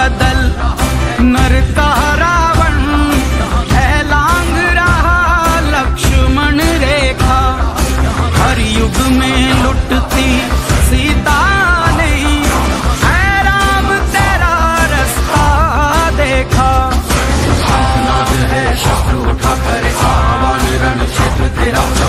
बदल नरता रावण है लांग रहा लक्ष्मण रेखा। हर युग में लुटती सीता नहीं है राम तेरा रास्ता देखा। अपना है शत्रु उठा कर आवन रण क्षेत्र तेरा